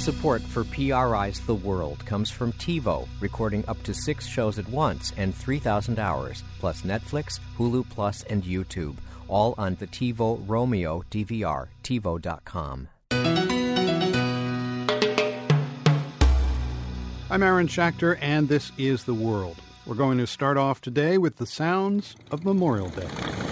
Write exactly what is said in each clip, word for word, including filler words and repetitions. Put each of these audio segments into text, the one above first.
Support for P R I's The World comes from TiVo, recording up to six shows at once and three thousand hours, plus Netflix, Hulu Plus, and YouTube, all on the TiVo Romeo D V R, TiVo dot com. I'm Aaron Schachter, and this is The World. We're going to start off today with the sounds of Memorial Day.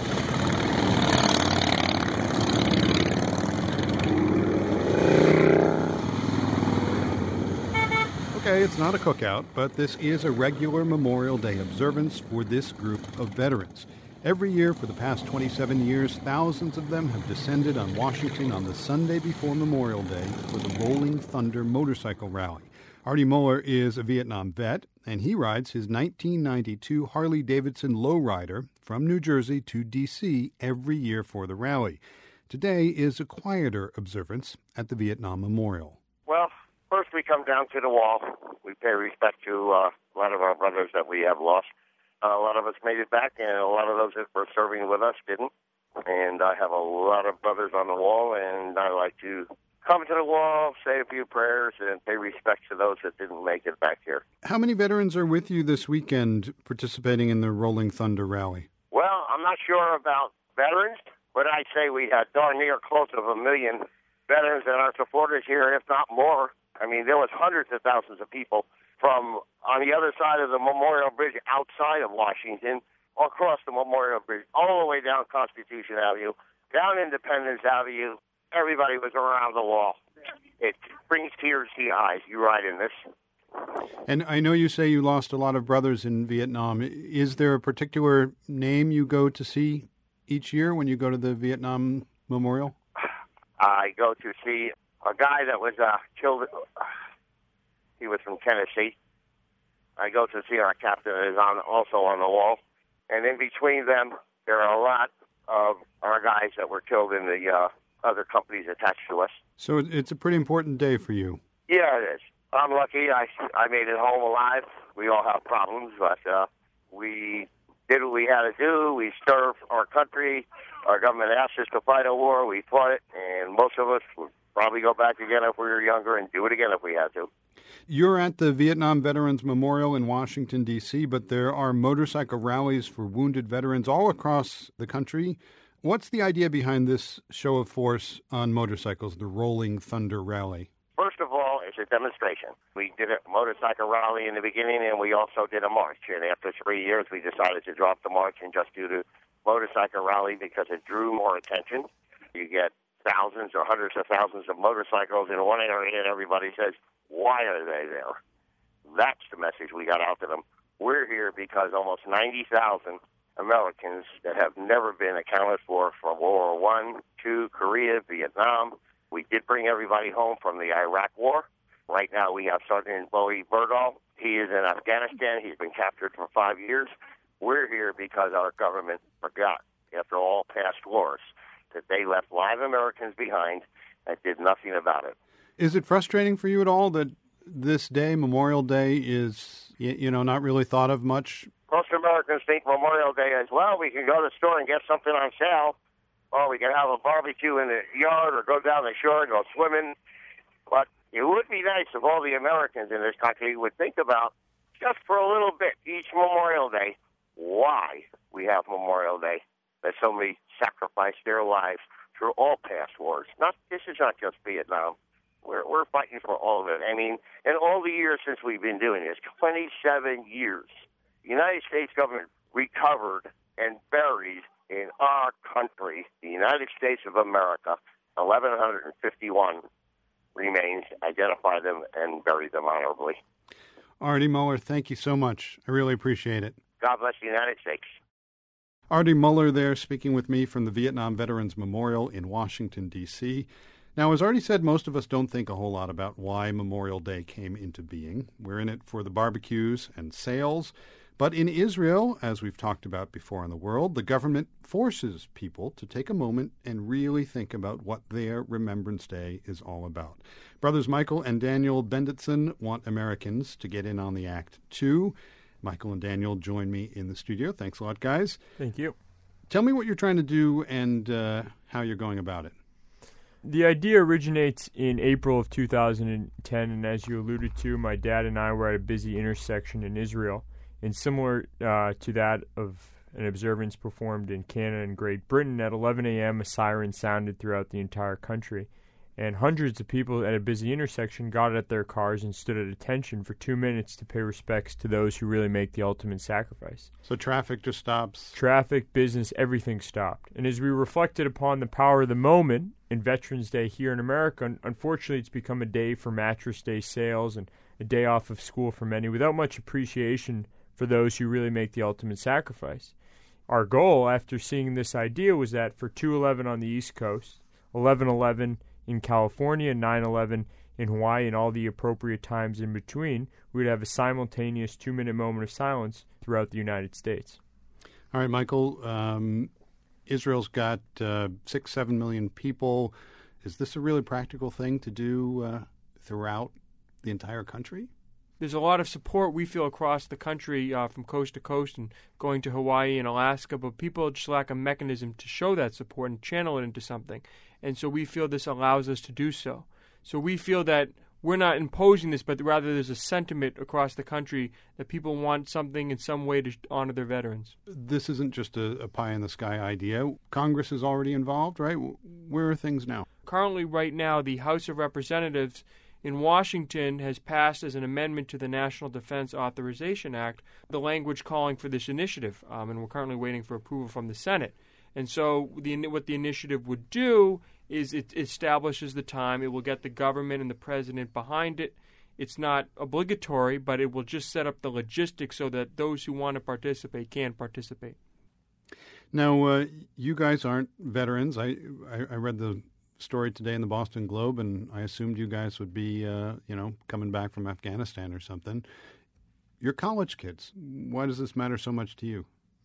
Okay, it's not a cookout, but this is a regular Memorial Day observance for this group of veterans. Every year for the past twenty-seven years, thousands of them have descended on Washington on the Sunday before Memorial Day for the Rolling Thunder motorcycle rally. Artie Muller is a Vietnam vet, and he rides his nineteen ninety-two Harley-Davidson Lowrider from New Jersey to D C every year for the rally. Today is a quieter observance at the Vietnam Memorial. Well, first we come down to the wall. We pay respect to uh, a lot of our brothers that we have lost. Uh, a lot of us made it back, and a lot of those that were serving with us didn't. And I have a lot of brothers on the wall, and I like to come to the wall, say a few prayers, and pay respect to those that didn't make it back here. How many veterans are with you this weekend participating in the Rolling Thunder rally? Well, I'm not sure about veterans, but I'd say we had darn near close of a million veterans and our supporters here, if not more. I mean, there was hundreds of thousands of people from on the other side of the Memorial Bridge outside of Washington, across the Memorial Bridge, all the way down Constitution Avenue, down Independence Avenue. Everybody was around the wall. It brings tears to your eyes. You ride in this. And I know you say you lost a lot of brothers in Vietnam. Is there a particular name you go to see each year when you go to the Vietnam Memorial? I go to see a guy that was uh, killed. He was from Tennessee. I go to see our captain that is on, also on the wall. And in between them, there are a lot of our guys that were killed in the uh, other companies attached to us. So it's a pretty important day for you. Yeah, it is. I'm lucky. I, I made it home alive. We all have problems, but uh, we did what we had to do. We served our country. Our government asked us to fight a war. We fought it, and most of us would probably go back again if we were younger and do it again if we had to. You're at the Vietnam Veterans Memorial in Washington, D C, but there are motorcycle rallies for wounded veterans all across the country. What's the idea behind this show of force on motorcycles, the Rolling Thunder Rally? First of all, it's a demonstration. We did a motorcycle rally in the beginning, and we also did a march. And after three years, we decided to drop the march and just do the motorcycle rally because it drew more attention. You get thousands or hundreds of thousands of motorcycles in one area, and everybody says, why are they there? That's the message we got out to them. We're here because almost ninety thousand Americans that have never been accounted for from World War One, Two, Korea, Vietnam. We did bring everybody home from the Iraq War. Right now we have Sergeant Bowie Bergdahl. He is in Afghanistan. He's been captured for five years. We're here because our government forgot, after all past wars, that they left live Americans behind and did nothing about it. Is it frustrating for you at all that this day, Memorial Day, is, you know, not really thought of much? Most Americans think Memorial Day is, well, we can go to the store and get something on sale, or we can have a barbecue in the yard or go down the shore and go swimming. But it would be nice if all the Americans in this country would think about, just for a little bit, each Memorial Day, why we have Memorial Day, that so many sacrificed their lives through all past wars. Not This is not just Vietnam. We're, we're fighting for all of it. I mean, in all the years since we've been doing this, twenty-seven years, the United States government recovered and buried in our country, the United States of America, eleven fifty-one remains, identified them, and buried them honorably. Artie Muller, thank you so much. I really appreciate it. God bless the United States. Artie Muller there speaking with me from the Vietnam Veterans Memorial in Washington, D C Now, as Artie said, most of us don't think a whole lot about why Memorial Day came into being. We're in it for the barbecues and sales. But in Israel, as we've talked about before in the world, the government forces people to take a moment and really think about what their Remembrance Day is all about. Brothers Michael and Daniel Benditson want Americans to get in on the act, too. Michael and Daniel join me in the studio. Thanks a lot, guys. Thank you. Tell me what you're trying to do and uh, how you're going about it. The idea originates in April of two thousand ten, and as you alluded to, my dad and I were at a busy intersection in Israel, and similar uh, to that of an observance performed in Canada and Great Britain, at eleven a.m. a siren sounded throughout the entire country, and hundreds of people at a busy intersection got out of their cars and stood at attention for two minutes to pay respects to those who really make the ultimate sacrifice. So traffic just stops? Traffic, business, everything stopped. And as we reflected upon the power of the moment in Veterans Day here in America, unfortunately it's become a day for Mattress Day sales and a day off of school for many without much appreciation for those who really make the ultimate sacrifice. Our goal after seeing this idea was that for two eleven on the East Coast, eleven eleven in California, nine eleven in Hawaii, and all the appropriate times in between, we'd have a simultaneous two-minute moment of silence throughout the United States. All right, Michael, um, Israel's got uh, six, seven million people. Is this a really practical thing to do uh, throughout the entire country? There's a lot of support we feel across the country uh, from coast to coast and going to Hawaii and Alaska, but people just lack a mechanism to show that support and channel it into something. And so we feel this allows us to do so. So we feel that we're not imposing this, but rather there's a sentiment across the country that people want something in some way to honor their veterans. This isn't just a, a pie-in-the-sky idea. Congress is already involved, right? Where are things now? Currently, right now, the House of Representatives in Washington has passed as an amendment to the National Defense Authorization Act the language calling for this initiative, um, and we're currently waiting for approval from the Senate. And so the, what the initiative would do is it establishes the time. It will get the government and the president behind it. It's not obligatory, but it will just set up the logistics so that those who want to participate can participate. Now, uh, you guys aren't veterans. I, I, I read the story today in the Boston Globe, and I assumed you guys would be, uh, you know, coming back from Afghanistan or something. You're college kids. Why does this matter so much to you?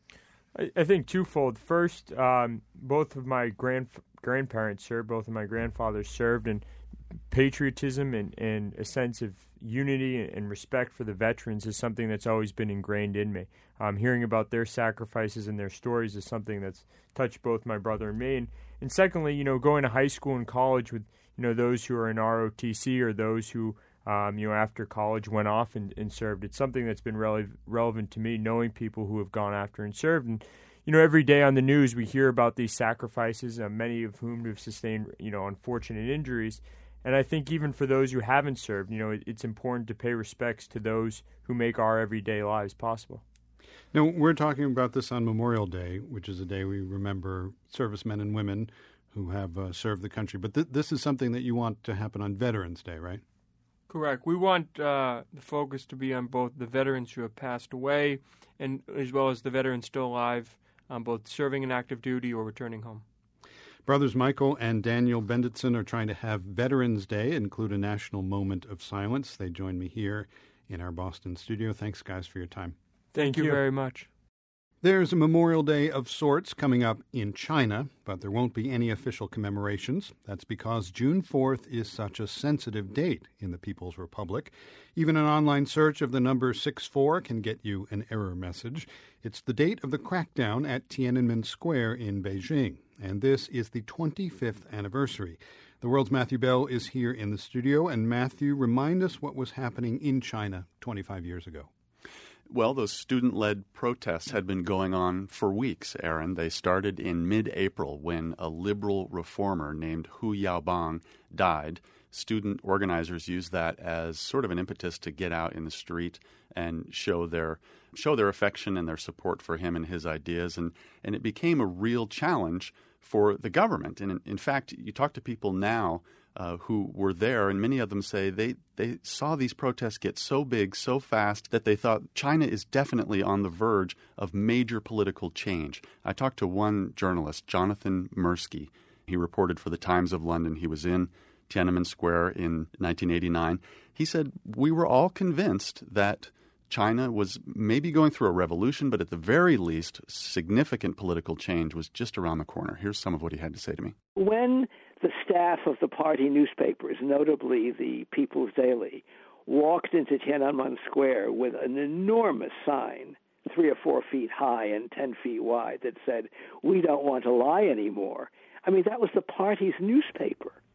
I, I think twofold. First, um, both of my grand grandparents served, both of my grandfathers served, and patriotism and, and a sense of unity and respect for the veterans is something that's always been ingrained in me. Um, hearing about their sacrifices and their stories is something that's touched both my brother and me. And, and secondly, you know, going to high school and college with, you know, those who are in R O T C or those who, um, you know, after college went off and, and served. It's something that's been rele- relevant to me, knowing people who have gone after and served. And, you know, every day on the news we hear about these sacrifices, uh, many of whom have sustained, you know, unfortunate injuries. And I think even for those who haven't served, you know, it, it's important to pay respects to those who make our everyday lives possible. Now, we're talking about this on Memorial Day, which is a day we remember servicemen and women who have uh, served the country. But th- this is something that you want to happen on Veterans Day, right? Correct. We want uh, the focus to be on both the veterans who have passed away and as well as the veterans still alive, um, both serving in active duty or returning home. Brothers Michael and Daniel Benditson are trying to have Veterans Day include a national moment of silence. They join me here in our Boston studio. Thanks, guys, for your time. Thank, Thank you. you very much. There's a Memorial Day of sorts coming up in China, but there won't be any official commemorations. That's because June fourth is such a sensitive date in the People's Republic. Even an online search of the number six four can get you an error message. It's the date of the crackdown at Tiananmen Square in Beijing, and this is the twenty-fifth anniversary. The World's Matthew Bell is here in the studio, and Matthew, remind us what was happening in China twenty-five years ago. Well, those student-led protests had been going on for weeks, Aaron. They started in mid-April when a liberal reformer named Hu Yaobang died. Student organizers used that as sort of an impetus to get out in the street and show their show their affection and their support for him and his ideas. And, and it became a real challenge for the government. And in, in fact, you talk to people now Uh, who were there, and many of them say they, they saw these protests get so big, so fast, that they thought China is definitely on the verge of major political change. I talked to one journalist, Jonathan Mirsky. He reported for the Times of London. He was in Tiananmen Square in nineteen eighty-nine. He said, we were all convinced that China was maybe going through a revolution, but at the very least, significant political change was just around the corner. Here's some of what he had to say to me. When the staff of the party newspapers, notably the People's Daily, walked into Tiananmen Square with an enormous sign, three or four feet high and ten feet wide, that said, "We don't want to lie anymore." I mean, that was the party's newspaper.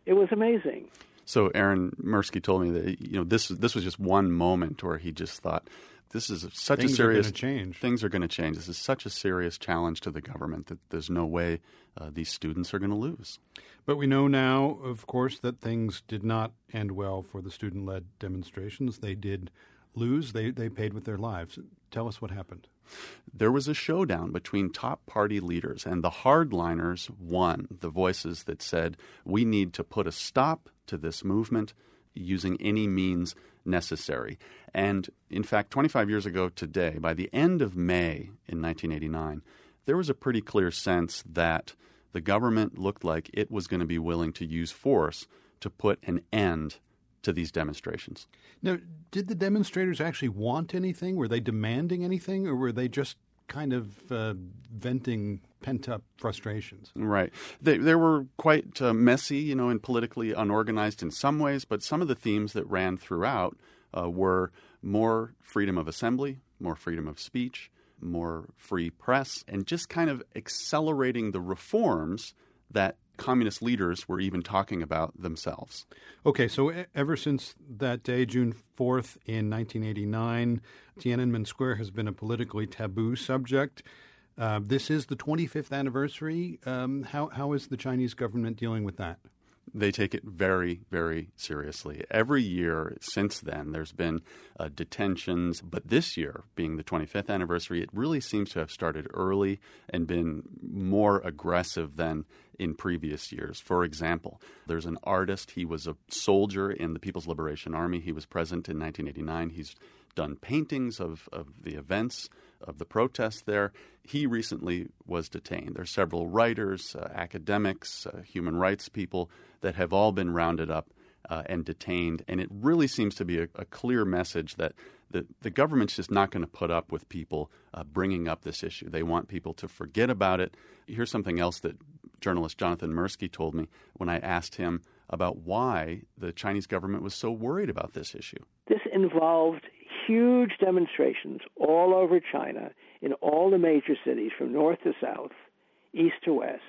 It was amazing. So Aaron Mirsky told me that, you know, this this was just one moment where he just thought, this is such things a serious... Things are going to change. Things are going to change. This is such a serious challenge to the government that there's no way uh, these students are going to lose. But we know now, of course, that things did not end well for the student-led demonstrations. They did lose. They, they paid with their lives. Tell us what happened. There was a showdown between top party leaders, and the hardliners won, the voices that said, we need to put a stop to this movement using any means necessary. And in fact, twenty-five years ago today, by the end of May in nineteen eighty-nine, there was a pretty clear sense that the government looked like it was going to be willing to use force to put an end to these demonstrations. Now, did the demonstrators actually want anything? Were they demanding anything, or were they just kind of uh, venting pent-up frustrations? Right. They, they were quite uh, messy, you know, and politically unorganized in some ways, but some of the themes that ran throughout uh, were more freedom of assembly, more freedom of speech, more free press, and just kind of accelerating the reforms that communist leaders were even talking about themselves. Okay, so ever since that day, June fourth in nineteen eighty-nine, Tiananmen Square has been a politically taboo subject. Uh, this is the twenty-fifth anniversary. Um, how how is the Chinese government dealing with that? They take it very, very seriously. Every year since then, there's been uh, detentions. But this year, being the twenty-fifth anniversary, it really seems to have started early and been more aggressive than in previous years. For example, there's an artist. He was a soldier in the People's Liberation Army. He was present in nineteen eighty-nine. He's done paintings of, of the events of the protests there. He recently was detained. There are several writers, uh, academics, uh, human rights people that have all been rounded up uh, and detained. And it really seems to be a, a clear message that the, the government's just not going to put up with people uh, bringing up this issue. They want people to forget about it. Here's something else that journalist Jonathan Mirsky told me when I asked him about why the Chinese government was so worried about this issue. This involved huge demonstrations all over China in all the major cities from north to south, east to west,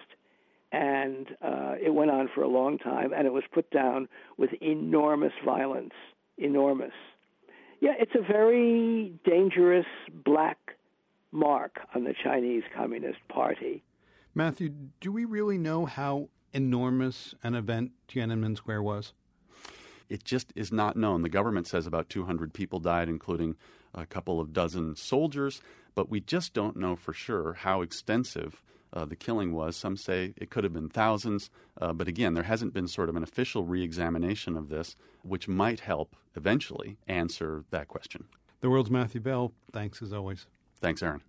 and uh, it went on for a long time, and it was put down with enormous violence, enormous. Yeah, it's a very dangerous black mark on the Chinese Communist Party. Matthew, do we really know how enormous an event Tiananmen Square was? It just is not known. The government says about two hundred people died, including a couple of dozen soldiers, but we just don't know for sure how extensive uh, the killing was. Some say it could have been thousands, uh, but again, there hasn't been sort of an official re-examination of this, which might help eventually answer that question. The World's Matthew Bell, thanks as always. Thanks, Aaron.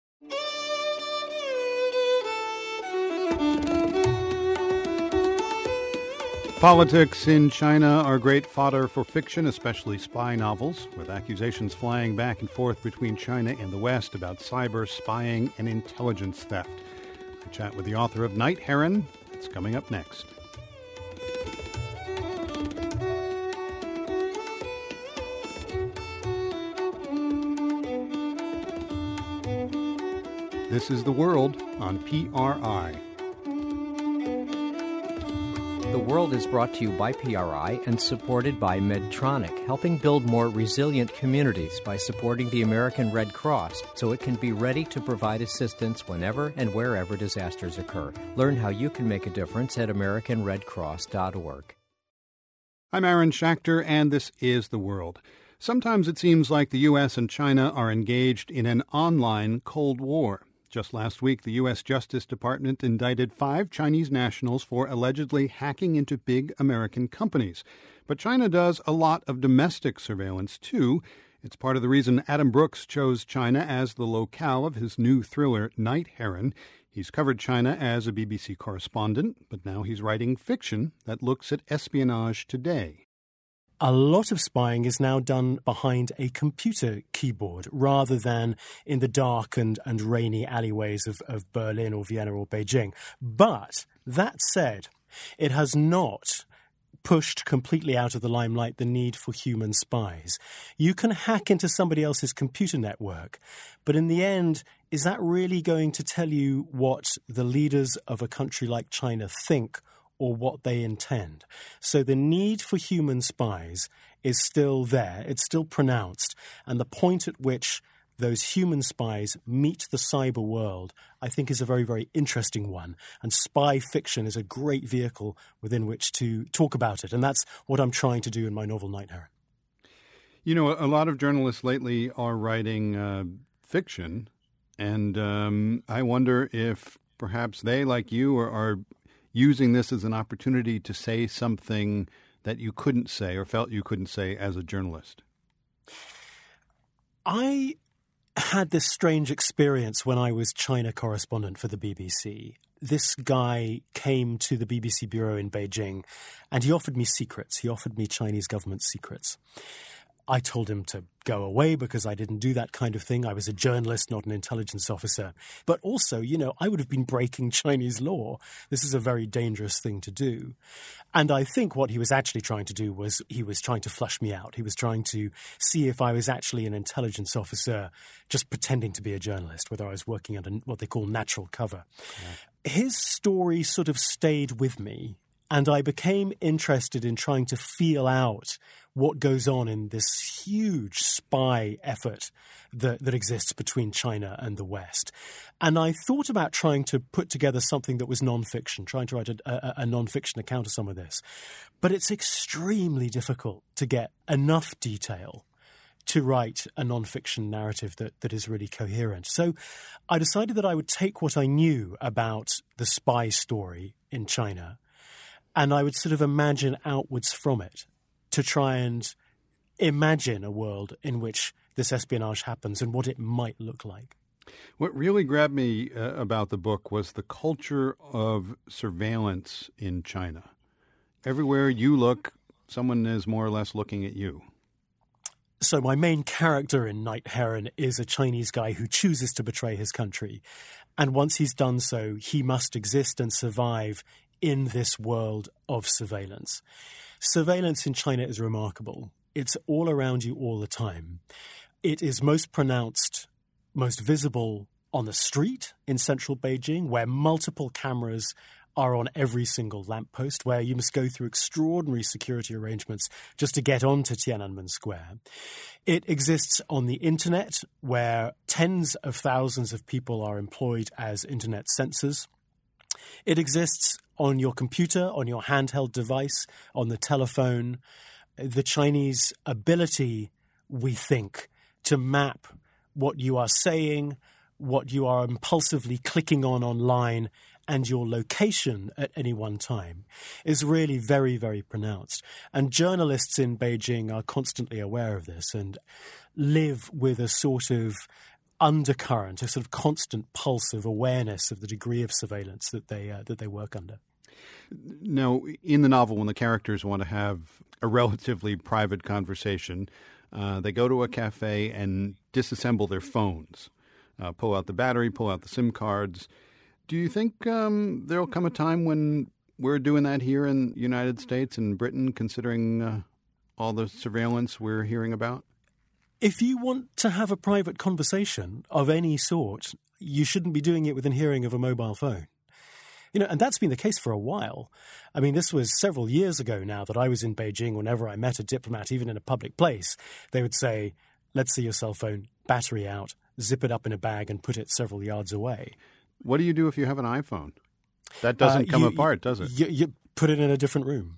Politics in China are great fodder for fiction, especially spy novels, with accusations flying back and forth between China and the West about cyber spying and intelligence theft. I chat with the author of Night Heron. It's coming up next. This is The World on P R I. The World is brought to you by P R I and supported by Medtronic, helping build more resilient communities by supporting the American Red Cross so it can be ready to provide assistance whenever and wherever disasters occur. Learn how you can make a difference at american red cross dot org. I'm Aaron Schachter, and this is The World. Sometimes it seems like the U S and China are engaged in an online Cold War. Just last week, the U S Justice Department indicted five Chinese nationals for allegedly hacking into big American companies. But China does a lot of domestic surveillance, too. It's part of the reason Adam Brooks chose China as the locale of his new thriller, Night Heron. He's covered China as a B B C correspondent, but now he's writing fiction that looks at espionage today. A lot of spying is now done behind a computer keyboard rather than in the dark and, and rainy alleyways of, of Berlin or Vienna or Beijing. But that said, it has not pushed completely out of the limelight the need for human spies. You can hack into somebody else's computer network, but in the end, is that really going to tell you what the leaders of a country like China think or what they intend. So the need for human spies is still there. It's still pronounced. And the point at which those human spies meet the cyber world, I think, is a very, very interesting one. And spy fiction is a great vehicle within which to talk about it. And that's what I'm trying to do in my novel, Night Heron. You know, a lot of journalists lately are writing uh, fiction, and um, I wonder if perhaps they, like you, are, are using this as an opportunity to say something that you couldn't say or felt you couldn't say as a journalist. I had this strange experience when I was China correspondent for the B B C. This guy came to the B B C bureau in Beijing, and he offered me secrets. He offered me Chinese government secrets. I told him to go away because I didn't do that kind of thing. I was a journalist, not an intelligence officer. But also, you know, I would have been breaking Chinese law. This is a very dangerous thing to do. And I think what he was actually trying to do was he was trying to flush me out. He was trying to see if I was actually an intelligence officer just pretending to be a journalist, whether I was working under what they call natural cover. Yeah. His story sort of stayed with me, and I became interested in trying to feel out what goes on in this huge spy effort that, that exists between China and the West. And I thought about trying to put together something that was nonfiction, trying to write a, a, a nonfiction account of some of this. But it's extremely difficult to get enough detail to write a nonfiction narrative that, that is really coherent. So I decided that I would take what I knew about the spy story in China, and I would sort of imagine outwards from it, to try and imagine a world in which this espionage happens and what it might look like. What really grabbed me uh, about the book was the culture of surveillance in China. Everywhere you look, someone is more or less looking at you. So my main character in Night Heron is a Chinese guy who chooses to betray his country. And once he's done so, he must exist and survive in this world of surveillance. Surveillance in China is remarkable. It's all around you all the time. It is most pronounced, most visible on the street in central Beijing, where multiple cameras are on every single lamppost, where you must go through extraordinary security arrangements just to get onto Tiananmen Square. It exists on the internet, where tens of thousands of people are employed as internet censors. It exists on your computer, on your handheld device, on the telephone. The Chinese ability, we think, to map what you are saying, what you are impulsively clicking on online, and your location at any one time is really very, very pronounced. And journalists in Beijing are constantly aware of this and live with a sort of undercurrent, a sort of constant pulse of awareness of the degree of surveillance that they uh, that they work under. Now, in the novel, when the characters want to have a relatively private conversation, uh, they go to a cafe and disassemble their phones, uh, pull out the battery, pull out the SIM cards. Do you think um, there will come a time when we're doing that here in the United States and Britain, considering uh, all the surveillance we're hearing about? If you want to have a private conversation of any sort, you shouldn't be doing it within hearing of a mobile phone. You know, and that's been the case for a while. I mean, this was several years ago now that I was in Beijing. Whenever I met a diplomat, even in a public place, they would say, let's see your cell phone, battery out, zip it up in a bag and put it several yards away. What do you do if you have an iPhone? That doesn't uh, come you, apart, does it? You, you put it in a different room.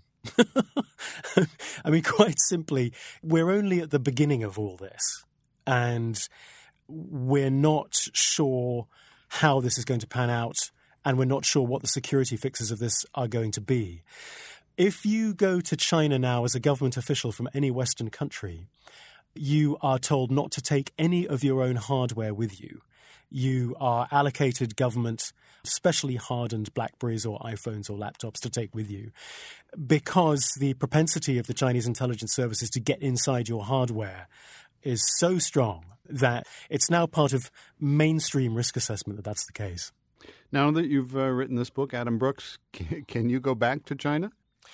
I mean, quite simply, we're only at the beginning of all this, and we're not sure how this is going to pan out, and we're not sure what the security fixes of this are going to be. If you go to China now as a government official from any Western country, you are told not to take any of your own hardware with you. You are allocated government, specially hardened BlackBerries or iPhones or laptops to take with you, because the propensity of the Chinese intelligence services to get inside your hardware is so strong that it's now part of mainstream risk assessment that that's the case. Now that you've uh, written this book, Adam Brooks, can you go back to China?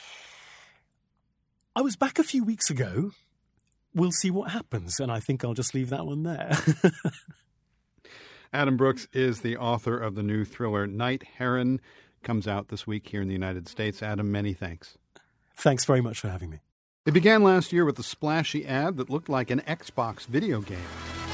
I was back a few weeks ago. We'll see what happens, and I think I'll just leave that one there. Adam Brooks is the author of the new thriller Night Heron. comes out this week here in the United States. Adam, many thanks. Thanks very much for having me. It began last year with a splashy ad that looked like an Xbox video game.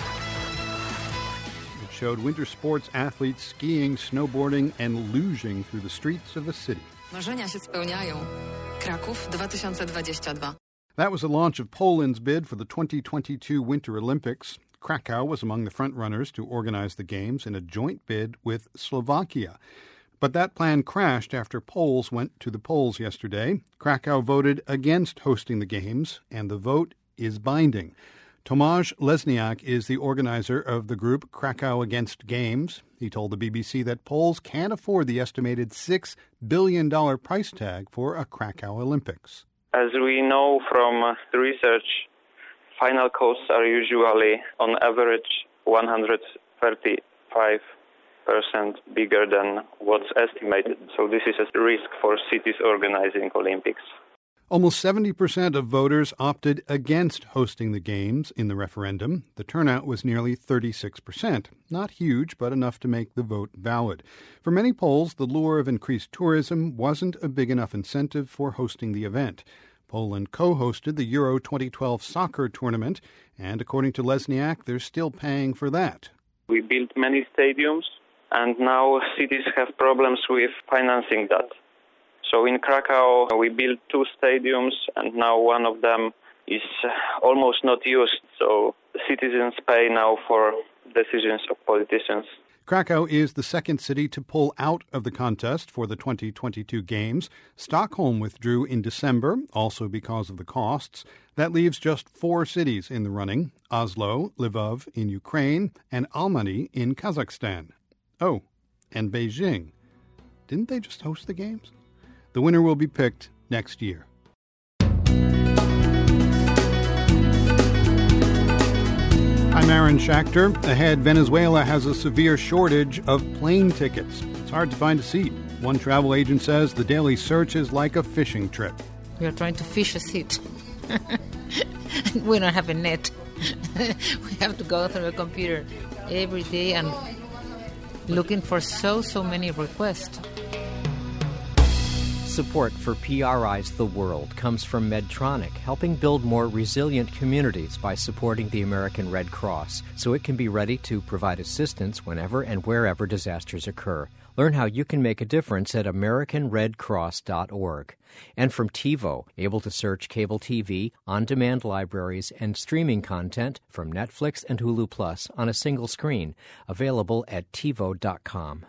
It showed winter sports athletes skiing, snowboarding, and luging through the streets of a city. Marzenia się spełniają. Kraków dwa tysiące dwadzieścia dwa. That was the launch of Poland's bid for the twenty twenty-two Winter Olympics. Krakow was among the front-runners to organize the Games in a joint bid with Slovakia. But that plan crashed after Poles went to the polls yesterday. Krakow voted against hosting the Games, and the vote is binding. Tomasz Lesniak is the organizer of the group Krakow Against Games. He told the B B C that Poles can't afford the estimated six billion dollars price tag for a Krakow Olympics. As we know from the research, final costs are usually, on average, one hundred thirty-five percent bigger than what's estimated. So this is a risk for cities organizing Olympics. Almost seventy percent of voters opted against hosting the Games in the referendum. The turnout was nearly thirty-six percent. Not huge, but enough to make the vote valid. For many Poles, the lure of increased tourism wasn't a big enough incentive for hosting the event. Poland co-hosted the Euro twenty twelve soccer tournament, and according to Lesniak, they're still paying for that. We built many stadiums, and now cities have problems with financing that. So in Krakow, we built two stadiums, and now one of them is almost not used. So citizens pay now for decisions of politicians. Krakow is the second city to pull out of the contest for the twenty twenty-two Games. Stockholm withdrew in December, also because of the costs. That leaves just four cities in the running: Oslo, Lvov in Ukraine, and Almaty in Kazakhstan. Oh, and Beijing. Didn't they just host the Games? The winner will be picked next year. I'm Aaron Schachter. Ahead, Venezuela has a severe shortage of plane tickets. It's hard to find a seat. One travel agent says the daily search is like a fishing trip. We are trying to fish a seat. We don't have a net. We have to go through a computer every day and looking for so, so many requests. Support for P R I's The World comes from Medtronic, helping build more resilient communities by supporting the American Red Cross so it can be ready to provide assistance whenever and wherever disasters occur. Learn how you can make a difference at american red cross dot org. And from TiVo, able to search cable T V, on-demand libraries, and streaming content from Netflix and Hulu Plus on a single screen, available at tivo dot com.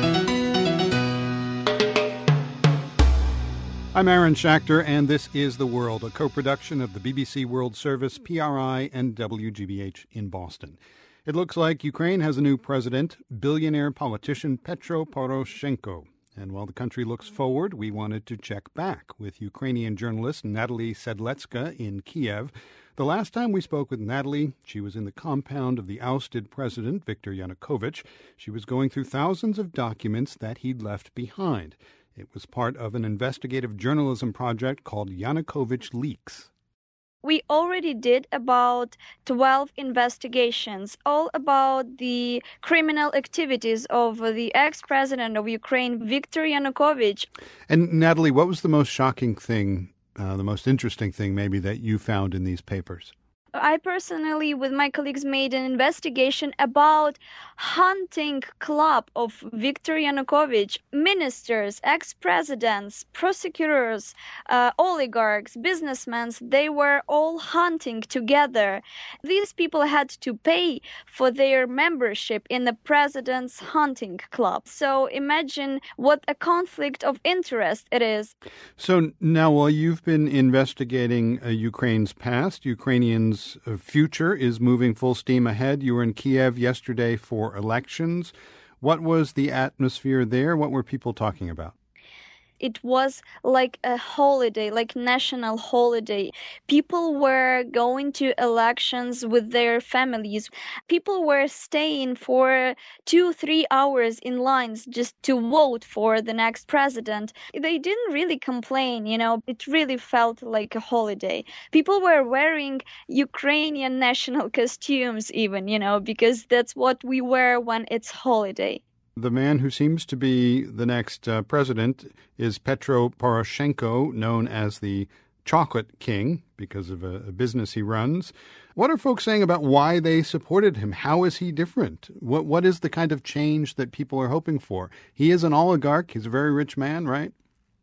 I'm Aaron Schachter, and this is The World, a co-production of the B B C World Service, P R I, and W G B H in Boston. It looks like Ukraine has a new president, billionaire politician Petro Poroshenko. And while the country looks forward, we wanted to check back with Ukrainian journalist Natalie Sedletska in Kiev. The last time we spoke with Natalie, she was in the compound of the ousted president, Viktor Yanukovych. She was going through thousands of documents that he'd left behind. It was part of an investigative journalism project called Yanukovych Leaks. We already did about twelve investigations, all about the criminal activities of the ex-president of Ukraine, Viktor Yanukovych. And Natalie, what was the most shocking thing, uh, the most interesting thing maybe that you found in these papers? I personally, with my colleagues, made an investigation about hunting club of Viktor Yanukovych. Ministers, ex-presidents, prosecutors, uh, oligarchs, businessmen, they were all hunting together. These people had to pay for their membership in the president's hunting club. So imagine what a conflict of interest it is. So now, while you've been investigating uh, Ukraine's past, Ukrainians' future is moving full steam ahead. You were in Kiev yesterday for elections. What was the atmosphere there? What were people talking about? It was like a holiday, like national holiday. People were going to elections with their families. People were staying for two, three hours in lines just to vote for the next president. They didn't really complain, you know. It really felt like a holiday. People were wearing Ukrainian national costumes even, you know, because that's what we wear when it's holiday. The man who seems to be the next uh, president is Petro Poroshenko, known as the Chocolate King because of a, a business he runs. What are folks saying about why they supported him? How is he different? What What is the kind of change that people are hoping for? He is an oligarch. He's a very rich man, right?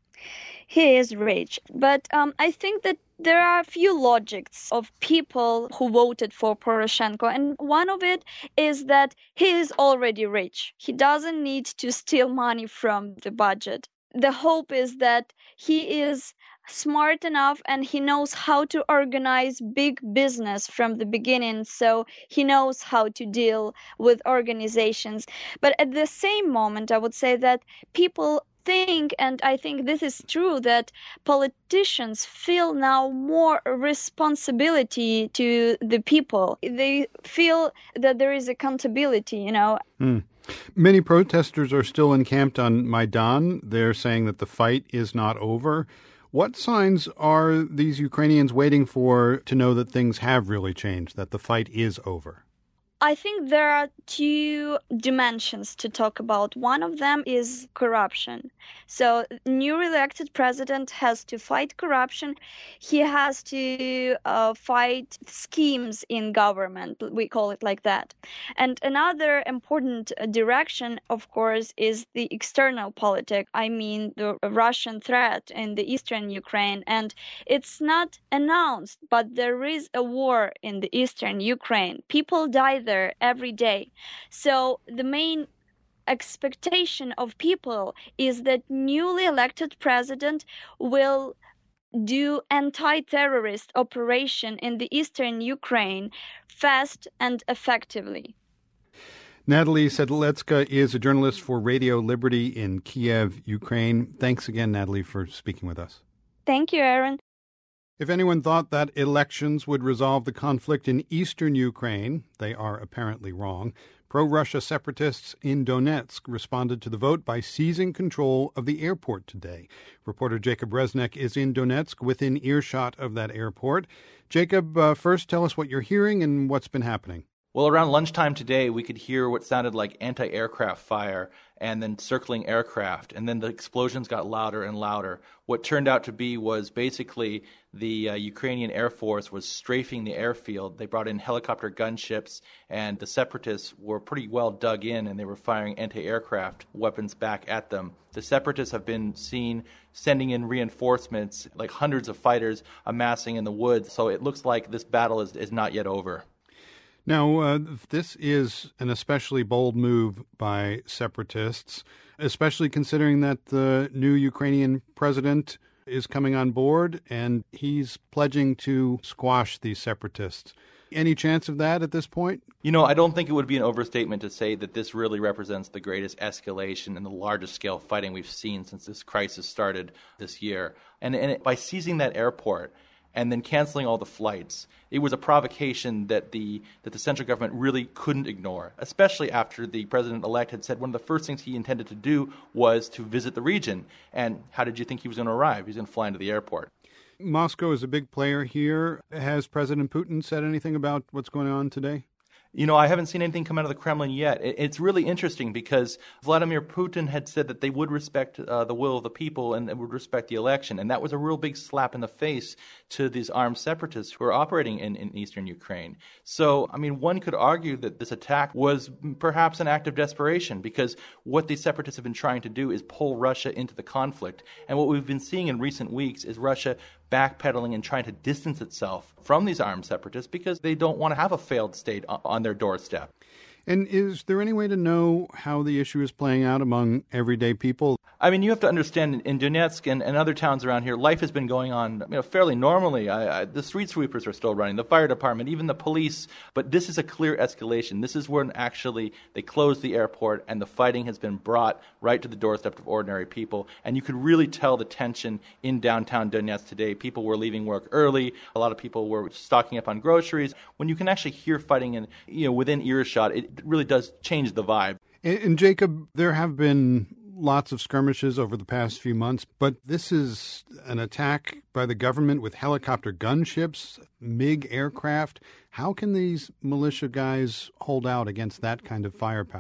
He is rich. But um, I think that there are a few logics of people who voted for Poroshenko. And one of it is that he is already rich. He doesn't need to steal money from the budget. The hope is that he is smart enough and he knows how to organize big business from the beginning, so he knows how to deal with organizations. But at the same moment, I would say that people think, and I think this is true, that politicians feel now more responsibility to the people. They feel that there is accountability, you know. Hmm. Many protesters are still encamped on Maidan. They're saying that the fight is not over. What signs are these Ukrainians waiting for to know that things have really changed, that the fight is over? I think there are two dimensions to talk about. One of them is corruption. So, newly elected president has to fight corruption. He has to uh, fight schemes in government. We call it like that. And another important direction, of course, is the external politics. I mean, the Russian threat in the eastern Ukraine. And it's not announced, but there is a war in the eastern Ukraine. People die there every day. So the main expectation of people is that newly elected president will do anti-terrorist operation in the eastern Ukraine fast and effectively. Natalie Sedlecka is a journalist for Radio Liberty in Kiev, Ukraine. Thanks again, Natalie, for speaking with us. Thank you, Aaron. If anyone thought that elections would resolve the conflict in eastern Ukraine, they are apparently wrong. Pro-Russia separatists in Donetsk responded to the vote by seizing control of the airport today. Reporter Jacob Resnick is in Donetsk within earshot of that airport. Jacob, uh, first tell us what you're hearing and what's been happening. Well, around lunchtime today, we could hear what sounded like anti-aircraft fire and then circling aircraft, and then the explosions got louder and louder. What turned out to be was basically the uh, Ukrainian Air Force was strafing the airfield. They brought in helicopter gunships, and the separatists were pretty well dug in, and they were firing anti-aircraft weapons back at them. The separatists have been seen sending in reinforcements, like hundreds of fighters amassing in the woods, so it looks like this battle is, is not yet over. Now, uh, this is an especially bold move by separatists, especially considering that the new Ukrainian president is coming on board and he's pledging to squash these separatists. Any chance of that at this point? You know, I don't think it would be an overstatement to say that this really represents the greatest escalation and the largest scale fighting we've seen since this crisis started this year. And, and it, by seizing that airport and then canceling all the flights, it was a provocation that the that the central government really couldn't ignore, especially after the president-elect had said one of the first things he intended to do was to visit the region. And how did you think he was going to arrive? He was going to fly into the airport. Moscow is a big player here. Has President Putin said anything about what's going on today? You know, I haven't seen anything come out of the Kremlin yet. It's really interesting because Vladimir Putin had said that they would respect uh, the will of the people and would respect the election. And that was a real big slap in the face to these armed separatists who are operating in, in eastern Ukraine. So, I mean, one could argue that this attack was perhaps an act of desperation because what these separatists have been trying to do is pull Russia into the conflict. And what we've been seeing in recent weeks is Russia backpedaling and trying to distance itself from these armed separatists because they don't want to have a failed state on their doorstep. And is there any way to know how the issue is playing out among everyday people? I mean, you have to understand, in Donetsk and, and other towns around here, life has been going on you know, fairly normally. I, I, the street sweepers are still running, the fire department, even the police. But this is a clear escalation. This is when actually they closed the airport and the fighting has been brought right to the doorstep of ordinary people. And you could really tell the tension in downtown Donetsk today. People were leaving work early. A lot of people were stocking up on groceries. When you can actually hear fighting in, you know, within earshot, it really does change the vibe. And, and Jacob, there have been lots of skirmishes over the past few months, but this is an attack by the government with helicopter gunships, MiG aircraft. How can these militia guys hold out against that kind of firepower?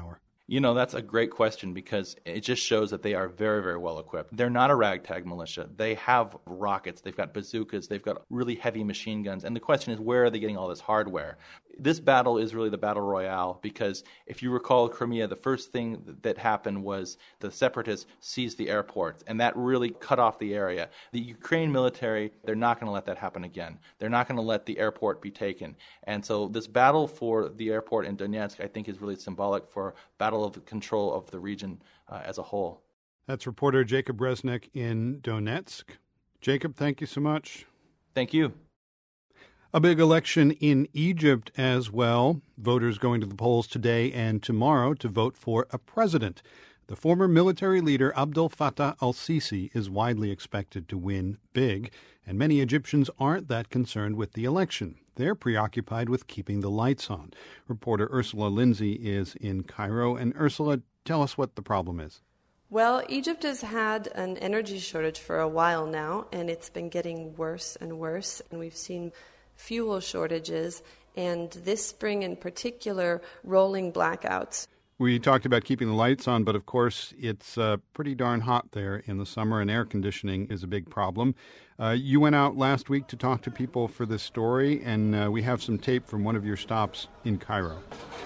You know, that's a great question because it just shows that they are very, very well equipped. They're not a ragtag militia. They have rockets, they've got bazookas, they've got really heavy machine guns. And the question is, where are they getting all this hardware? This battle is really the battle royale because if you recall Crimea, the first thing that happened was the separatists seized the airport, and that really cut off the area. The Ukraine military, they're not going to let that happen again. They're not going to let the airport be taken. And so this battle for the airport in Donetsk, I think, is really symbolic for battle of control of the region uh, as a whole. That's reporter Jacob Resnick in Donetsk. Jacob, thank you so much. Thank you. A big election in Egypt as well. Voters going to the polls today and tomorrow to vote for a president. The former military leader Abdel Fattah al-Sisi is widely expected to win big, and many Egyptians aren't that concerned with the election. They're preoccupied with keeping the lights on. Reporter Ursula Lindsay is in Cairo. And Ursula, tell us what the problem is. Well, Egypt has had an energy shortage for a while now, and it's been getting worse and worse. And we've seen fuel shortages, and this spring in particular, rolling blackouts. We talked about keeping the lights on, but of course it's uh, pretty darn hot there in the summer, and air conditioning is a big problem. Uh, you went out last week to talk to people for this story, and uh, we have some tape from one of your stops in Cairo.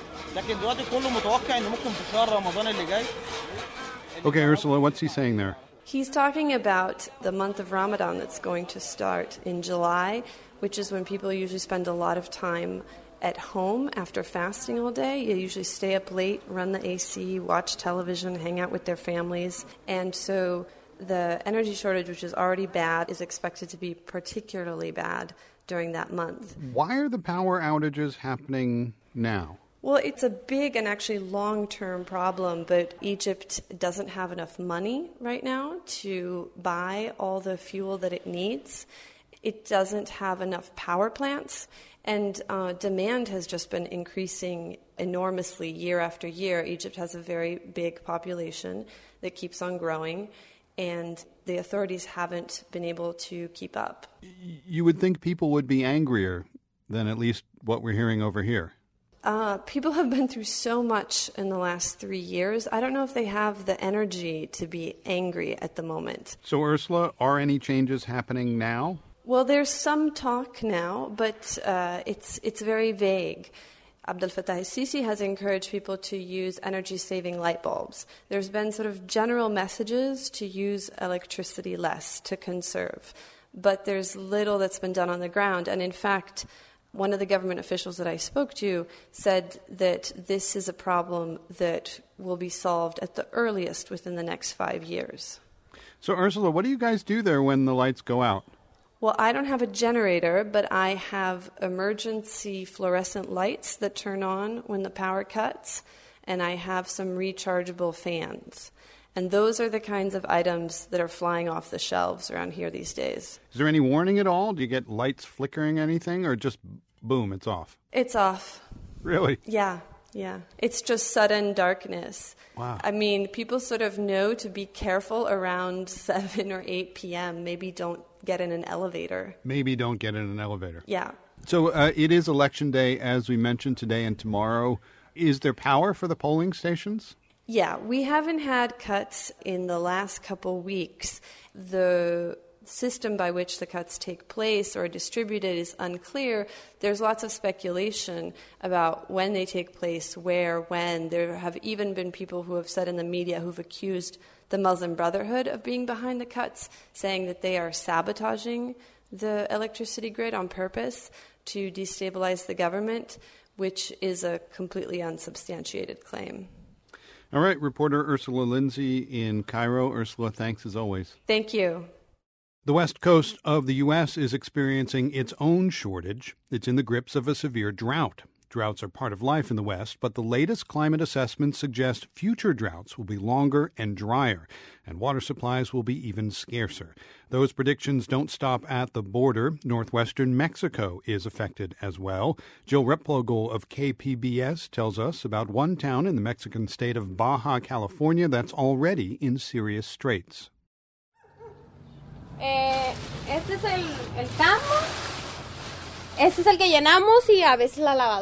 Okay, Ursula, what's he saying there? He's talking about the month of Ramadan that's going to start in July, which is when people usually spend a lot of time at home after fasting all day. You usually stay up late, run the A C, watch television, hang out with their families. And so the energy shortage, which is already bad, is expected to be particularly bad during that month. Why are the power outages happening now? Well, it's a big and actually long-term problem, but Egypt doesn't have enough money right now to buy all the fuel that it needs. It doesn't have enough power plants, and uh, demand has just been increasing enormously year after year. Egypt has a very big population that keeps on growing, and the authorities haven't been able to keep up. You would think people would be angrier than at least what we're hearing over here. Uh, people have been through so much in the last three years. I don't know if they have the energy to be angry at the moment. So, Ursula, are any changes happening now? Well, there's some talk now, but uh, it's it's very vague. Abdel Fattah al-Sisi has encouraged people to use energy-saving light bulbs. There's been sort of general messages to use electricity less, to conserve. But there's little that's been done on the ground. And in fact, one of the government officials that I spoke to said that this is a problem that will be solved at the earliest within the next five years. So, Ursula, what do you guys do there when the lights go out? Well, I don't have a generator, but I have emergency fluorescent lights that turn on when the power cuts, and I have some rechargeable fans. And those are the kinds of items that are flying off the shelves around here these days. Is there any warning at all? Do you get lights flickering anything, or just boom, it's off? It's off. Really? Yeah, yeah. It's just sudden darkness. Wow. I mean, people sort of know to be careful around seven or eight p.m. Maybe don't get in an elevator. Maybe don't get in an elevator. Yeah. So uh, it is Election Day, as we mentioned, today and tomorrow. Is there power for the polling stations? Yeah, we haven't had cuts in the last couple weeks. The system by which the cuts take place or are distributed is unclear. There's lots of speculation about when they take place, where, when. There have even been people who have said in the media who've accused the Muslim Brotherhood of being behind the cuts, saying that they are sabotaging the electricity grid on purpose to destabilize the government, which is a completely unsubstantiated claim. All right, reporter Ursula Lindsay in Cairo. Ursula, thanks as always. Thank you. The west coast of the U S is experiencing its own shortage. It's in the grips of a severe drought. Droughts are part of life in the West, but the latest climate assessments suggest future droughts will be longer and drier, and water supplies will be even scarcer. Those predictions don't stop at the border. Northwestern Mexico is affected as well. Jill Replogle of K P B S tells us about one town in the Mexican state of Baja California that's already in serious straits. Eh, este es el, el tambo. Este es el que llenamos y a veces la lavadora.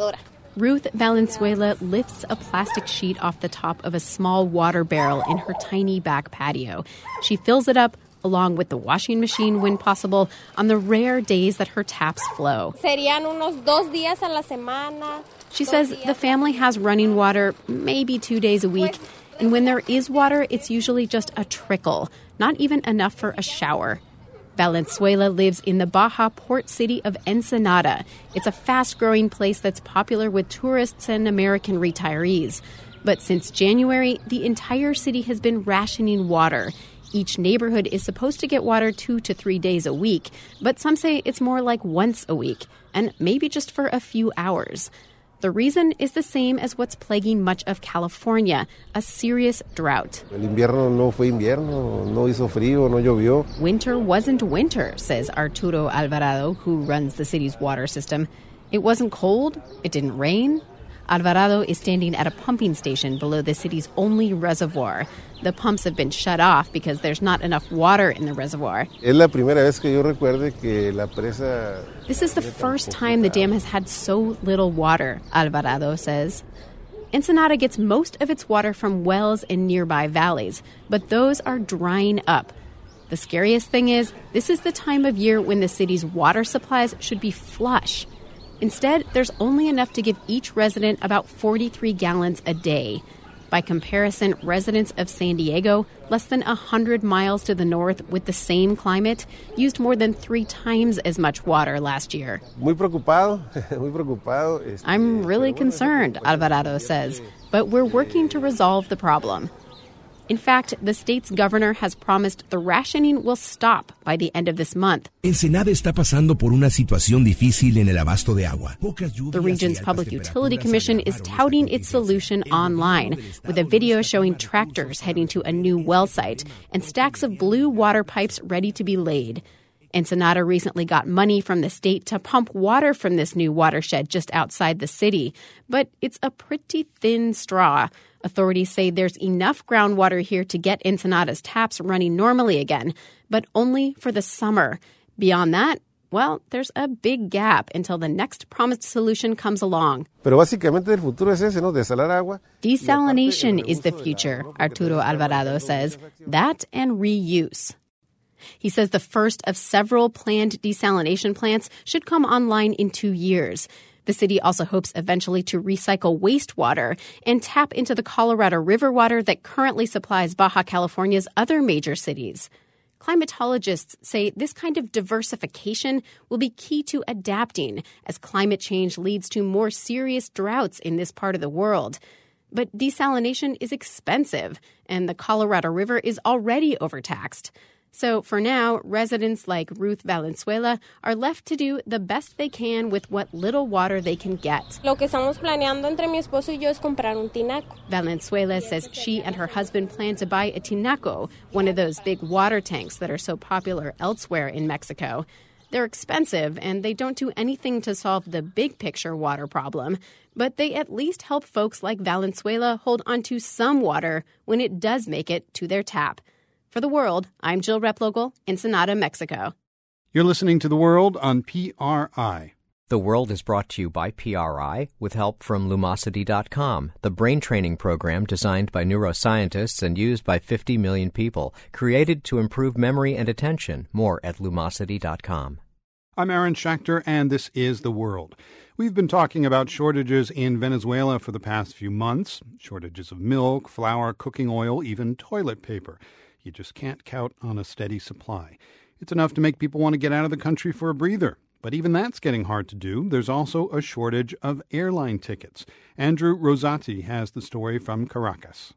Ruth Valenzuela lifts a plastic sheet off the top of a small water barrel in her tiny back patio. She fills it up, along with the washing machine when possible, on the rare days that her taps flow. Serían unos dos días a la semana. She says the family has running water maybe two days a week, and when there is water, it's usually just a trickle, not even enough for a shower. Valenzuela lives in the Baja port city of Ensenada. It's a fast-growing place that's popular with tourists and American retirees. But since January, the entire city has been rationing water. Each neighborhood is supposed to get water two to three days a week, but some say it's more like once a week, and maybe just for a few hours. The reason is the same as what's plaguing much of California, a serious drought. El invierno no fue invierno, no hizo frío, no llovió. Winter wasn't winter, says Arturo Alvarado, who runs the city's water system. It wasn't cold, it didn't rain. Alvarado is standing at a pumping station below the city's only reservoir. The pumps have been shut off because there's not enough water in the reservoir. Es la primera vez que yo recuerde que la presa. This is the first time the dam has had so little water, Alvarado says. Ensenada gets most of its water from wells in nearby valleys, but those are drying up. The scariest thing is, this is the time of year when the city's water supplies should be flush. Instead, there's only enough to give each resident about forty-three gallons a day. By comparison, residents of San Diego, less than one hundred miles to the north with the same climate, used more than three times as much water last year. Muy preocupado, muy preocupado. I'm really concerned, Alvarado says, but we're working to resolve the problem. In fact, the state's governor has promised the rationing will stop by the end of this month. Ensenada está pasando por una situación difícil en el abasto de agua. The region's Public Utility Commission is touting its solution online, with a video showing tractors heading to a new well site and stacks of blue water pipes ready to be laid. Ensenada recently got money from the state to pump water from this new watershed just outside the city, but it's a pretty thin straw. Authorities say there's enough groundwater here to get Ensenada's taps running normally again, but only for the summer. Beyond that, well, there's a big gap until the next promised solution comes along. Pero básicamente el futuro es ese, ¿no? Desalar agua. Desalination is the future, Arturo Alvarado says. That and reuse. He says the first of several planned desalination plants should come online in two years. The city also hopes eventually to recycle wastewater and tap into the Colorado River water that currently supplies Baja California's other major cities. Climatologists say this kind of diversification will be key to adapting as climate change leads to more serious droughts in this part of the world. But desalination is expensive, and the Colorado River is already overtaxed. So for now, residents like Ruth Valenzuela are left to do the best they can with what little water they can get. Lo que estamos planeando entre mi esposo y yo es comprar un tinaco. Valenzuela says she and her husband plan to buy a tinaco, one of those big water tanks that are so popular elsewhere in Mexico. They're expensive, and they don't do anything to solve the big picture water problem, but they at least help folks like Valenzuela hold onto some water when it does make it to their tap. For The World, I'm Jill Replogle, Ensenada, Mexico. You're listening to The World on P R I. The World is brought to you by P R I with help from Lumosity dot com, the brain training program designed by neuroscientists and used by fifty million people, created to improve memory and attention. More at Lumosity dot com. I'm Aaron Schachter, and this is The World. We've been talking about shortages in Venezuela for the past few months. Shortages of milk, flour, cooking oil, even toilet paper. You just can't count on a steady supply. It's enough to make people want to get out of the country for a breather. But even that's getting hard to do. There's also a shortage of airline tickets. Andrew Rosati has the story from Caracas.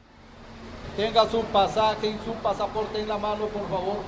Tenga su pasaje y su pasaporte en la mano, por favor.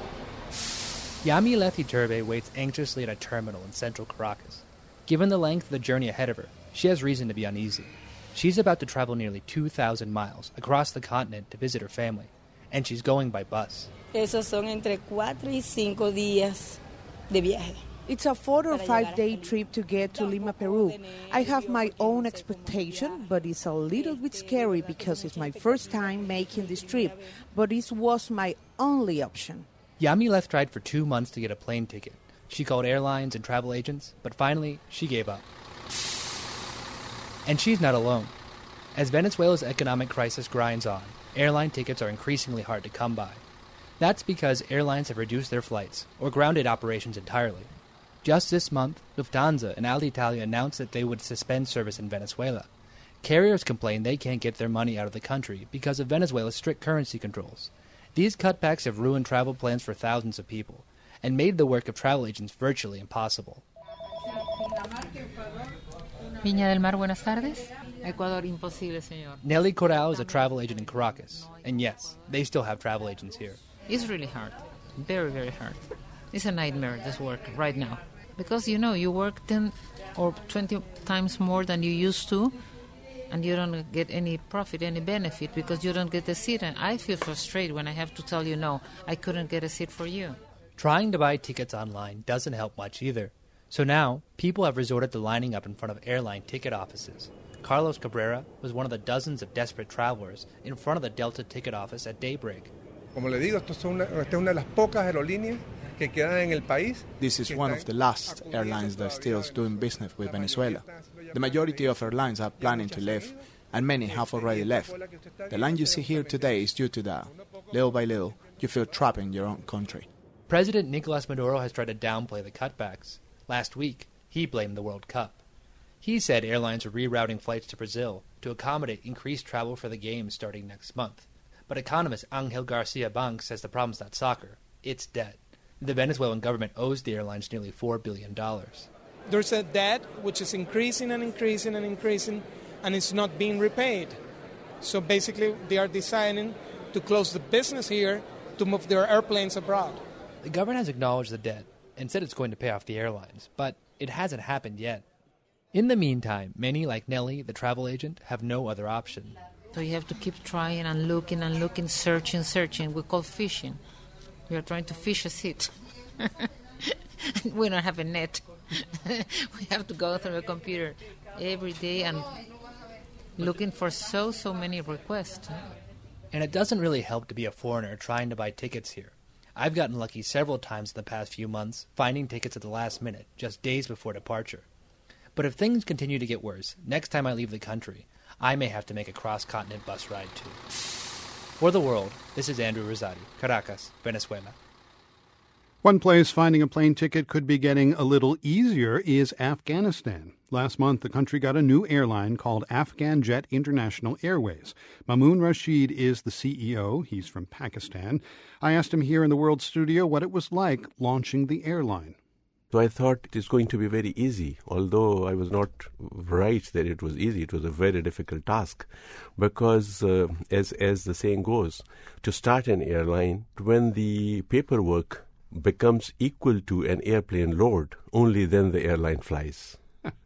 Yamileth Iturbe waits anxiously at a terminal in central Caracas. Given the length of the journey ahead of her, she has reason to be uneasy. She's about to travel nearly two thousand miles across the continent to visit her family. And she's going by bus. Esos son entre cuatro y cinco días de viaje. It's a four or five day trip to get to Lima, Peru. I have my own expectation, but it's a little bit scary because it's my first time making this trip, but it was my only option. Yamileth tried for two months to get a plane ticket. She called airlines and travel agents, but finally she gave up. And she's not alone. As Venezuela's economic crisis grinds on, airline tickets are increasingly hard to come by. That's because airlines have reduced their flights or grounded operations entirely. Just this month, Lufthansa and Alitalia announced that they would suspend service in Venezuela. Carriers complain they can't get their money out of the country because of Venezuela's strict currency controls. These cutbacks have ruined travel plans for thousands of people and made the work of travel agents virtually impossible. Viña del Mar, buenas tardes. Ecuador, imposible, señor. Nelly Corral is a travel agent in Caracas. And yes, they still have travel agents here. It's really hard. Very, very hard. It's a nightmare, this work, right now. Because, you know, you work ten or twenty times more than you used to, and you don't get any profit, any benefit, because you don't get a seat. And I feel frustrated when I have to tell you, no, I couldn't get a seat for you. Trying to buy tickets online doesn't help much either. So now, people have resorted to lining up in front of airline ticket offices. Carlos Cabrera was one of the dozens of desperate travelers in front of the Delta ticket office at daybreak. Como le digo, esta es una, esta es una de las pocas aerolíneas que quedan en el país. This is one of the last airlines that still is doing business with Venezuela. The majority of airlines are planning to leave, and many have already left. The line you see here today is due to that. Little by little, you feel trapped in your own country. President Nicolas Maduro has tried to downplay the cutbacks. Last week, he blamed the World Cup. He said airlines are rerouting flights to Brazil to accommodate increased travel for the Games starting next month. But economist Angel Garcia Bank says the problem's not soccer, it's debt. The Venezuelan government owes the airlines nearly four billion dollars. There's a debt which is increasing and increasing and increasing, and it's not being repaid. So basically, they are deciding to close the business here to move their airplanes abroad. The government has acknowledged the debt and said it's going to pay off the airlines, but it hasn't happened yet. In the meantime, many, like Nelly, the travel agent, have no other option. So you have to keep trying and looking and looking, searching, searching. We call fishing. We are trying to fish a seat. We don't have a net. We have to go through a computer every day and looking for so, so many requests. And it doesn't really help to be a foreigner trying to buy tickets here. I've gotten lucky several times in the past few months, finding tickets at the last minute, just days before departure. But if things continue to get worse, next time I leave the country, I may have to make a cross-continent bus ride too. For The World, this is Andrew Rosati, Caracas, Venezuela. One place finding a plane ticket could be getting a little easier is Afghanistan. Last month, the country got a new airline called Afghan Jet International Airways. Mamoon Rashid is the C E O. He's from Pakistan. I asked him here in the World studio what it was like launching the airline. So I thought it is going to be very easy, although I was not right that it was easy. It was a very difficult task because, uh, as as the saying goes, to start an airline, when the paperwork becomes equal to an airplane load, only then the airline flies.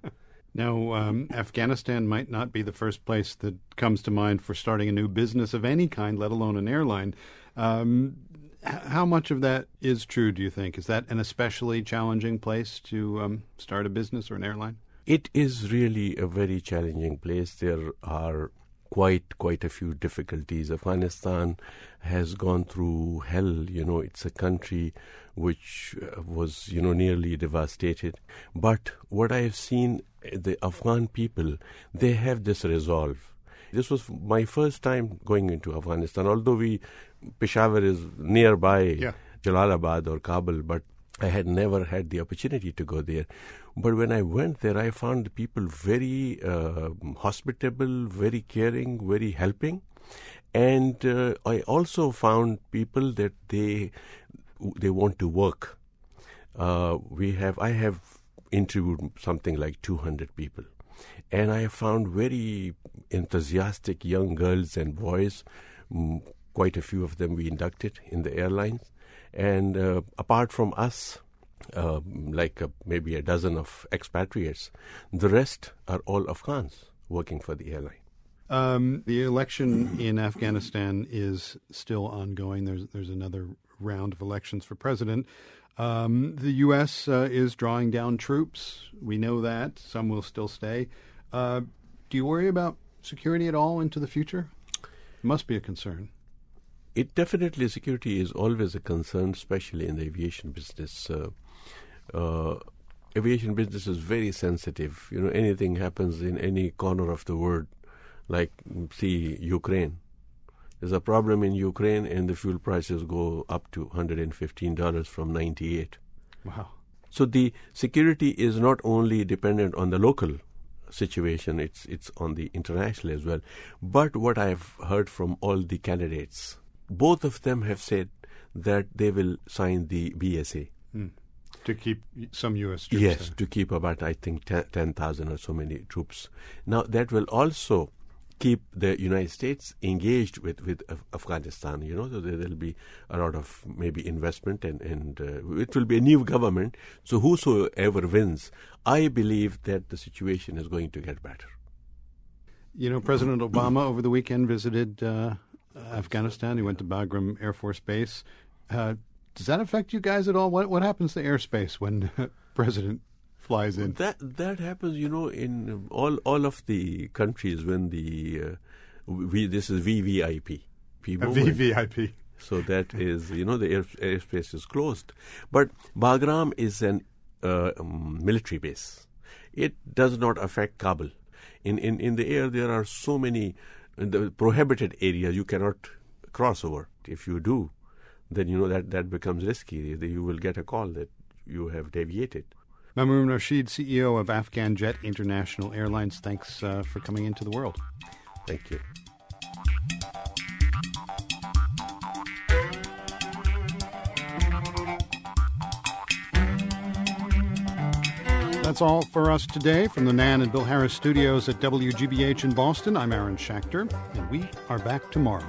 Now, um, Afghanistan might not be the first place that comes to mind for starting a new business of any kind, let alone an airline. Um, how much of that is true, do you think? Is that an especially challenging place to um, start a business or an airline? It is really a very challenging place. There are quite quite a few difficulties. Afghanistan has gone through hell. You know, it's a country which was, you know, nearly devastated. But what I have seen, the Afghan people, they have this resolve. This was my first time going into Afghanistan, although we, Peshawar is nearby, yeah. Jalalabad or Kabul, but I had never had the opportunity to go there. But when I went there, I found the people very uh, hospitable, very caring, very helping. And uh, I also found people that they they want to work. Uh, we have I have interviewed something like two hundred people. And I found very enthusiastic young girls and boys. Mm, quite a few of them we inducted in the airlines. And uh, apart from us, uh, like a, maybe a dozen of expatriates, the rest are all Afghans working for the airline. Um, the election in Afghanistan is still ongoing. There's there's another round of elections for president. Um, the U S uh, is drawing down troops. We know that. Some will still stay. Uh, do you worry about security at all into the future? It must be a concern. It definitely, security is always a concern, especially in the aviation business. Uh, uh, aviation business is very sensitive. You know, anything happens in any corner of the world, like, see, Ukraine. There's a problem in Ukraine, and the fuel prices go up to one hundred fifteen dollars from ninety-eight. Wow. So the security is not only dependent on the local situation, it's it's on the international as well. But what I've heard from all the candidates, both of them have said that they will sign the B S A. Hmm. To keep some U S troops Yes, there. to keep about, I think, ten thousand or so many troops. Now, that will also keep the United States engaged with, with Af- Afghanistan, you know, so there will be a lot of maybe investment, and, and uh, it will be a new government. So whosoever wins, I believe that the situation is going to get better. You know, President Obama over the weekend visited uh, Afghanistan. He went to Bagram Air Force Base. Uh, does that affect you guys at all? What what happens to airspace when President flies in? That that happens, you know, in all all of the countries when the uh, we this is V V I P. A V V I P. So that is, you know, the air, airspace is closed. But Bagram is an uh, um, military base. It does not affect Kabul. In, in in the air, there are so many in the prohibited areas you cannot cross over. If you do, then you know that that becomes risky. You will get a call that you have deviated. Mamoun Rashid, C E O of Afghan Jet International Airlines, thanks uh, for coming into the world. Thank you. That's all for us today from the Nan and Bill Harris studios at W G B H in Boston. I'm Aaron Schachter, and we are back tomorrow.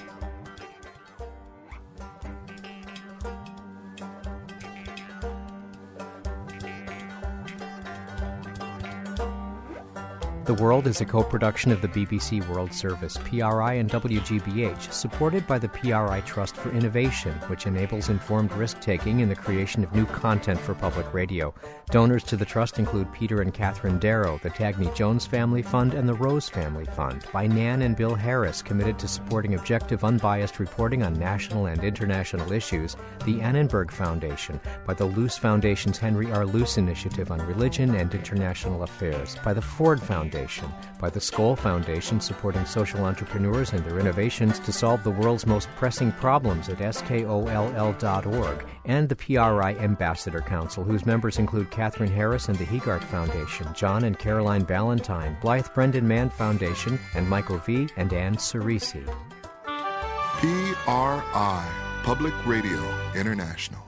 The World is a co-production of the B B C World Service, P R I, and W G B H, supported by the P R I Trust for Innovation, which enables informed risk-taking in the creation of new content for public radio. Donors to the trust include Peter and Catherine Darrow, the Tagney Jones Family Fund, and the Rose Family Fund. By Nan and Bill Harris, committed to supporting objective, unbiased reporting on national and international issues. The Annenberg Foundation. By the Luce Foundation's Henry R. Luce Initiative on Religion and International Affairs. By the Ford Foundation. By the Skoll Foundation, supporting social entrepreneurs and their innovations to solve the world's most pressing problems at skoll dot org. And the P R I Ambassador Council, whose members include Catherine Harris and the Hegart Foundation, John and Caroline Ballantyne, Blythe Brendan Mann Foundation, and Michael V. and Ann Cerisi. P R I, Public Radio International.